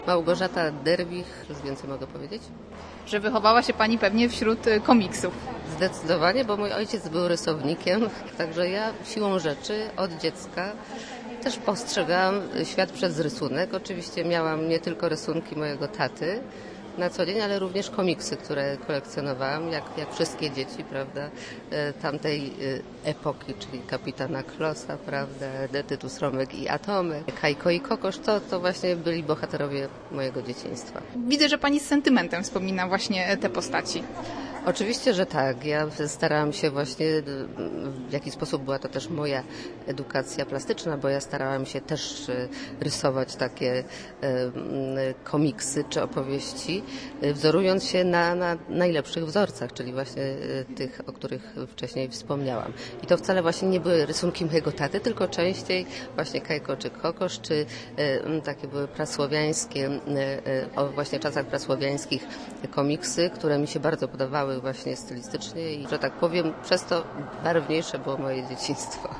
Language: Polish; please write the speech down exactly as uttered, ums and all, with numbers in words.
Małgorzata Derwich, już więcej mogę powiedzieć? Że wychowała się Pani pewnie wśród y, komiksów. Zdecydowanie, bo mój ojciec był rysownikiem, także ja siłą rzeczy od dziecka też postrzegałam świat przez rysunek. Oczywiście miałam nie tylko rysunki mojego taty na co dzień, ale również komiksy, które kolekcjonowałam, jak, jak wszystkie dzieci, prawda, tamtej epoki, czyli Kapitana Klossa, prawda, Tytus, Romek i Atomy, Kajko i Kokosz, to, to właśnie byli bohaterowie mojego dzieciństwa. Widzę, że Pani z sentymentem wspomina właśnie te postaci. Oczywiście, że tak. Ja starałam się właśnie, w jaki sposób była to też moja edukacja plastyczna, bo ja starałam się też rysować takie komiksy czy opowieści, wzorując się na, na najlepszych wzorcach, czyli właśnie tych, o których wcześniej wspomniałam. I to wcale właśnie nie były rysunki mojego taty, tylko częściej właśnie Kajko czy Kokosz, czy takie były prasłowiańskie, o właśnie czasach prasłowiańskich komiksy, które mi się bardzo podobały właśnie stylistycznie i, że tak powiem, przez to barwniejsze było moje dzieciństwo.